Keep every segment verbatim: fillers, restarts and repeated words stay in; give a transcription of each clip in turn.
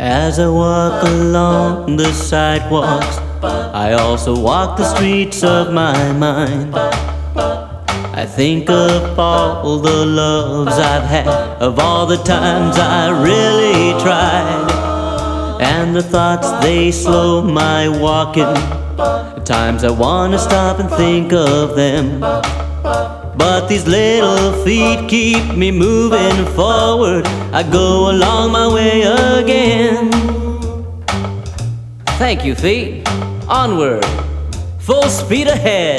As I walk along the sidewalks, I also walk the streets of my mind. I think of all the loves I've had, of all the times I really tried, and the thoughts, they slow my walking. At times I want to stop and think of them, but these little feet keep me moving forward. I go along my way again. Thank you, feet. Onward, full speed ahead.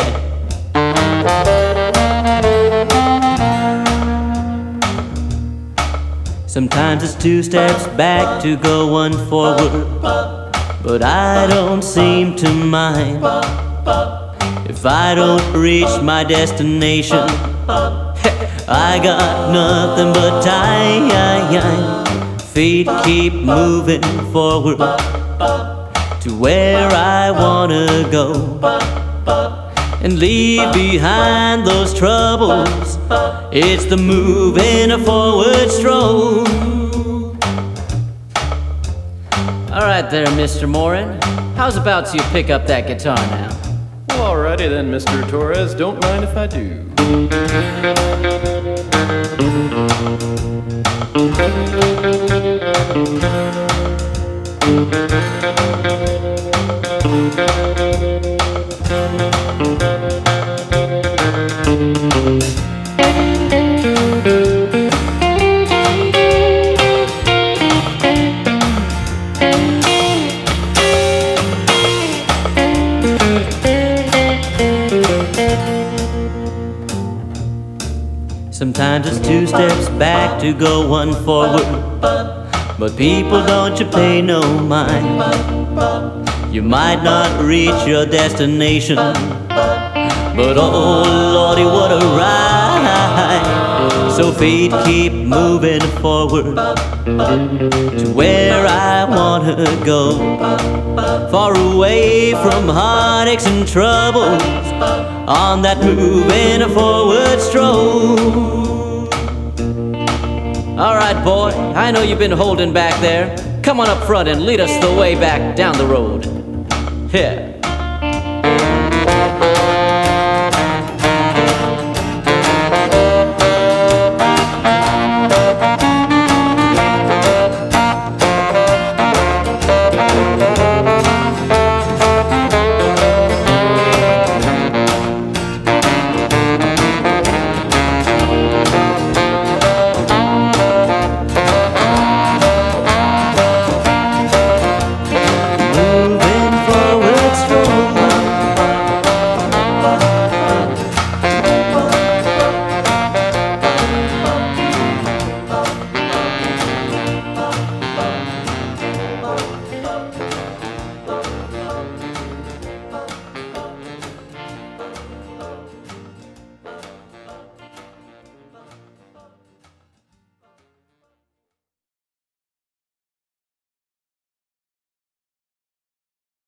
Sometimes it's two steps back to go one forward, but I don't seem to mind if I don't reach my destination. I got nothing but time. Feet keep moving forward to where I wanna go, and leave behind those troubles. It's the moving a forward stroll. All right there, Mister Morin. How's about you pick up that guitar now? Well, alrighty then, Mister Torres. Don't mind if I do. Sometimes it's two steps back to go one forward, but people, don't you pay no mind. You might not reach your destination, but oh Lordy, what a ride. So feet keep moving forward to where I wanna go, far away from heartaches and troubles, on that moving a forward stroll. All right, boy, I know you've been holding back there. Come on up front and lead us the way back down the road. Here.